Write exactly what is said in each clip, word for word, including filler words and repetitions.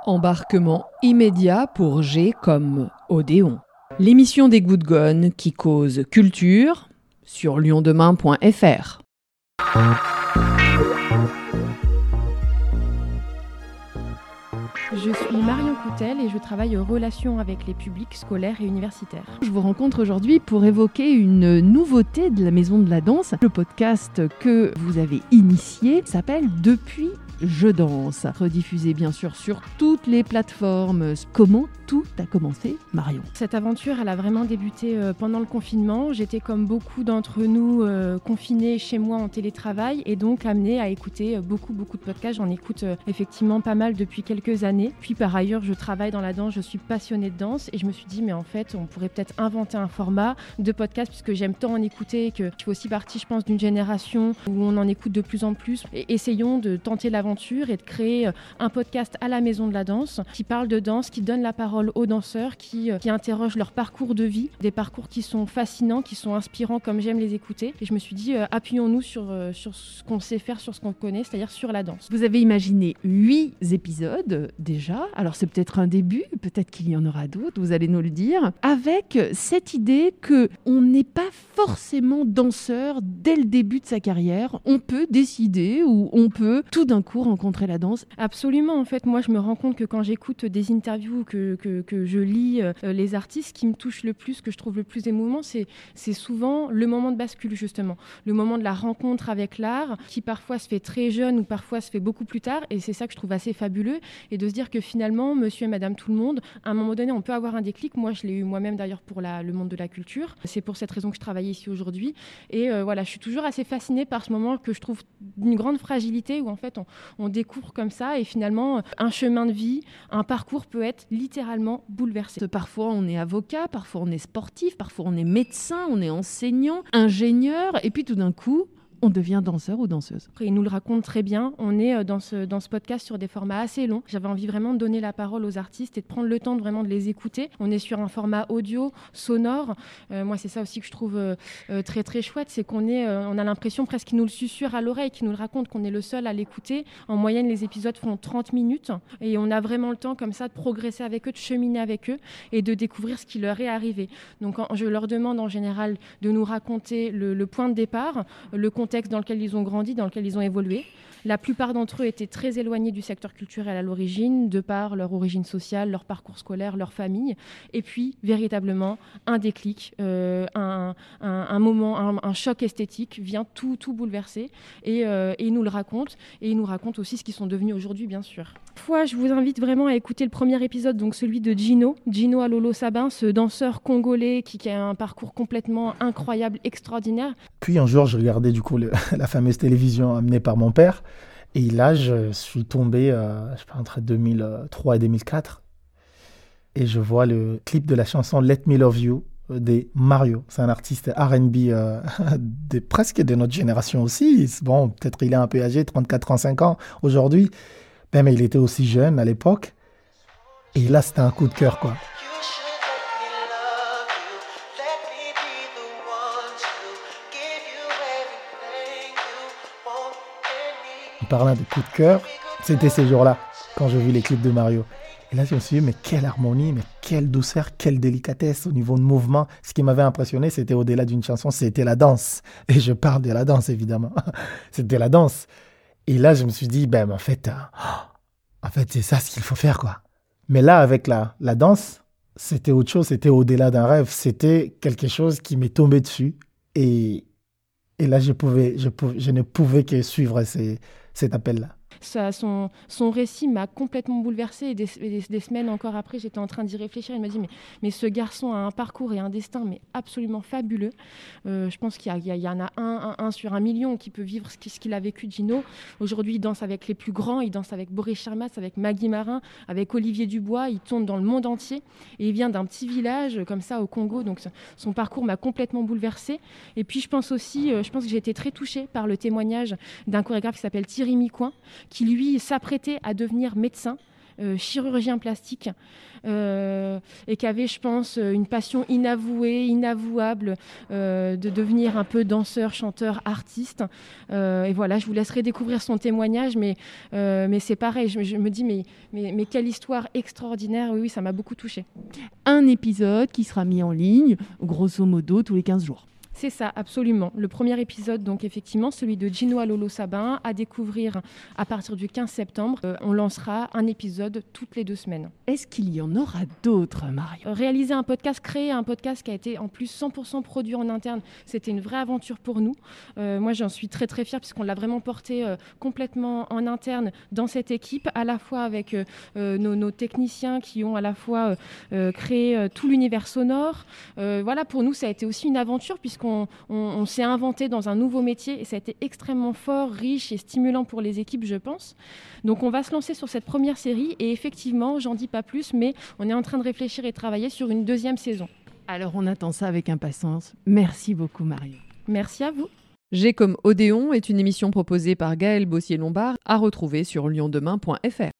Embarquement immédiat pour G comme Odéon. L'émission des Good Gone qui cause culture sur lyon demain point f r. Je suis Marion Coutel et je travaille aux relations avec les publics scolaires et universitaires. Je vous rencontre aujourd'hui pour évoquer une nouveauté de la Maison de la Danse. Le podcast que vous avez initié s'appelle Depuis Je danse, rediffusé bien sûr sur toutes les plateformes. Comment tout a commencé, Marion? Cette aventure, elle a vraiment débuté euh, pendant le confinement. J'étais comme beaucoup d'entre nous euh, confinés chez moi en télétravail et donc amenée à écouter beaucoup beaucoup de podcasts. J'en écoute euh, effectivement pas mal depuis quelques années. Puis par ailleurs, je travaille dans la danse, je suis passionnée de danse et je me suis dit mais en fait, on pourrait peut-être inventer un format de podcast puisque j'aime tant en écouter que je fais aussi partie, je pense, d'une génération où on en écoute de plus en plus. Et essayons de tenter l'aventure et de créer un podcast à la Maison de la Danse qui parle de danse, qui donne la parole aux danseurs, qui, qui interrogent leur parcours de vie, des parcours qui sont fascinants, qui sont inspirants comme j'aime les écouter. Et je me suis dit, euh, appuyons-nous sur, euh, sur ce qu'on sait faire, sur ce qu'on connaît, c'est-à-dire sur la danse. Vous avez imaginé huit épisodes déjà, alors c'est peut-être un début, peut-être qu'il y en aura d'autres, vous allez nous le dire, avec cette idée qu'on n'est pas forcément danseur dès le début de sa carrière, on peut décider ou on peut tout d'un coup rencontrer la danse. Absolument, en fait, moi je me rends compte que quand j'écoute des interviews, que, que, que je lis euh, les artistes, qui me touchent le plus, que je trouve le plus émouvant, c'est, c'est souvent le moment de bascule justement, le moment de la rencontre avec l'art, qui parfois se fait très jeune ou parfois se fait beaucoup plus tard, et c'est ça que je trouve assez fabuleux, et de se dire que finalement, monsieur et madame tout le monde, à un moment donné, on peut avoir un déclic. Moi, je l'ai eu moi-même d'ailleurs pour la, le monde de la culture, c'est pour cette raison que je travaille ici aujourd'hui, et euh, voilà, je suis toujours assez fascinée par ce moment que je trouve d'une grande fragilité, où en fait, on, on découvre comme ça, et finalement, un chemin de vie, un parcours peut être littéralement bouleversé. Parfois, on est avocat, parfois on est sportif, parfois on est médecin, on est enseignant, ingénieur, et puis tout d'un coup, on devient danseur ou danseuse. Il nous le raconte très bien. On est dans ce, dans ce podcast sur des formats assez longs. J'avais envie vraiment de donner la parole aux artistes et de prendre le temps de vraiment de les écouter. On est sur un format audio, sonore. Euh, moi, c'est ça aussi que je trouve euh, très très chouette, c'est qu'on est, euh, on a l'impression presque qu'ils nous le susurrent à l'oreille, qu'ils nous le racontent, qu'on est le seul à l'écouter. En moyenne, les épisodes font trente minutes et on a vraiment le temps comme ça de progresser avec eux, de cheminer avec eux et de découvrir ce qui leur est arrivé. Donc, je leur demande en général de nous raconter le, le point de départ, le contexte dans lequel ils ont grandi, dans lequel ils ont évolué. La plupart d'entre eux étaient très éloignés du secteur culturel à l'origine, de par leur origine sociale, leur parcours scolaire, leur famille. Et puis, véritablement, un déclic, euh, un, un, un moment, un, un choc esthétique vient tout, tout bouleverser. Et, euh, et ils nous le racontent. Et ils nous racontent aussi ce qu'ils sont devenus aujourd'hui, bien sûr. Fois, je vous invite vraiment à écouter le premier épisode, donc celui de Gino, Gino Alolo Sabin, ce danseur congolais qui, qui a un parcours complètement incroyable, extraordinaire. Puis un jour, je regardais du coup le, la fameuse télévision amenée par mon père. Et là, je suis tombé euh, je sais pas, entre deux mille trois et deux mille quatre. Et je vois le clip de la chanson Let Me Love You de Mario. C'est un artiste R and B euh, de, presque de notre génération aussi. Bon, peut-être il est un peu âgé, trente-quatre, trente-cinq ans aujourd'hui. Ben, mais il était aussi jeune à l'époque. Et là, c'était un coup de cœur, quoi. En parlant de coup de cœur, c'était ces jours-là, quand j'ai vu les clips de Mario. Et là, je me suis dit, mais quelle harmonie, mais quelle douceur, quelle délicatesse au niveau de mouvement. Ce qui m'avait impressionné, c'était au-delà d'une chanson, c'était la danse. Et je parle de la danse, évidemment. C'était la danse. Et là, je me suis dit, ben, en fait, euh, en fait, c'est ça ce qu'il faut faire, quoi. Mais là, avec la, la danse, c'était autre chose, c'était au-delà d'un rêve. C'était quelque chose qui m'est tombé dessus. Et, et là, je, pouvais, je, pouvais, je ne pouvais que suivre ces, cet appel-là. Ça, son, son récit m'a complètement bouleversée et des, des, des semaines encore après, j'étais en train d'y réfléchir. Il m'a dit mais, mais ce garçon a un parcours et un destin mais absolument fabuleux. Euh, je pense qu'il y, a, il y, a, il y en a un, un, un sur un million qui peut vivre ce, qui, ce qu'il a vécu, Gino. Aujourd'hui, il danse avec les plus grands, il danse avec Boris Charmas, avec Maggie Marin, avec Olivier Dubois. Il tourne dans le monde entier et il vient d'un petit village comme ça au Congo. Donc son parcours m'a complètement bouleversée. Et puis je pense aussi, je pense que j'ai été très touchée par le témoignage d'un chorégraphe qui s'appelle Thierry Micoin, qui lui s'apprêtait à devenir médecin euh, chirurgien plastique euh, et qui avait, je pense, une passion inavouée, inavouable euh, de devenir un peu danseur, chanteur, artiste. Euh, et voilà, je vous laisserai découvrir son témoignage, mais, euh, mais c'est pareil, je, je me dis, mais, mais, mais quelle histoire extraordinaire, oui, oui, ça m'a beaucoup touchée. Un épisode qui sera mis en ligne, grosso modo, tous les quinze jours. C'est ça, absolument. Le premier épisode, donc effectivement, celui de Gino Alolo Sabin, à découvrir à partir du quinze septembre. Euh, on lancera un épisode toutes les deux semaines. Est-ce qu'il y en aura d'autres, Mario ? Euh, Réaliser un podcast, créer un podcast qui a été en plus cent pour cent produit en interne, c'était une vraie aventure pour nous. Euh, moi, j'en suis très très fière puisqu'on l'a vraiment porté euh, complètement en interne dans cette équipe, à la fois avec euh, euh, nos, nos techniciens qui ont à la fois euh, créé euh, tout l'univers sonore. Euh, voilà, pour nous, ça a été aussi une aventure puisqu'on On, on, on s'est inventé dans un nouveau métier et ça a été extrêmement fort, riche et stimulant pour les équipes, je pense. Donc on va se lancer sur cette première série et effectivement, j'en dis pas plus, mais on est en train de réfléchir et travailler sur une deuxième saison. Alors on attend ça avec impatience. Merci beaucoup, Mario. Merci à vous. G comme Odéon est une émission proposée par Gaël Bossier-Lombard à retrouver sur lyon demain point f r.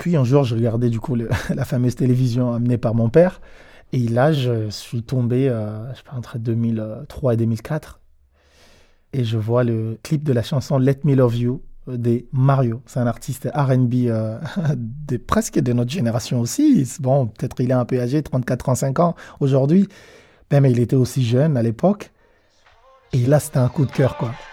Puis un jour, je regardais du coup le, la fameuse télévision amenée par mon père. Et là, je suis tombé euh, je sais pas, entre deux mille trois et deux mille quatre. Et je vois le clip de la chanson Let Me Love You de Mario. C'est un artiste R and B euh, de, presque de notre génération aussi. Bon, peut-être il est un peu âgé, trente-quatre, trente-cinq ans aujourd'hui. Ben, mais il était aussi jeune à l'époque. Et là, c'était un coup de cœur, quoi.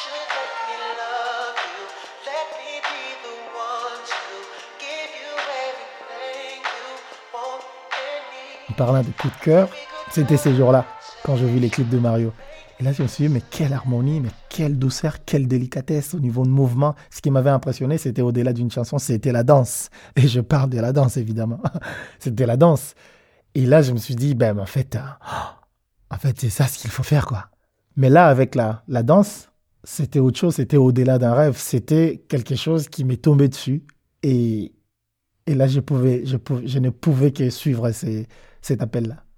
En parlant de coup de cœur, c'était ces jours-là, quand j'ai vu les clips de Mario. Et là, je me suis dit, mais quelle harmonie, mais quelle douceur, quelle délicatesse au niveau de mouvement. Ce qui m'avait impressionné, c'était au-delà d'une chanson, c'était la danse. Et je parle de la danse, évidemment. C'était la danse. Et là, je me suis dit, ben, en fait, euh, en fait, c'est ça ce qu'il faut faire, quoi. Mais là, avec la, la danse, c'était autre chose, c'était au-delà d'un rêve. C'était quelque chose qui m'est tombé dessus. Et, et là, je, pouvais, je, pouvais, je ne pouvais que suivre ces, cet appel-là.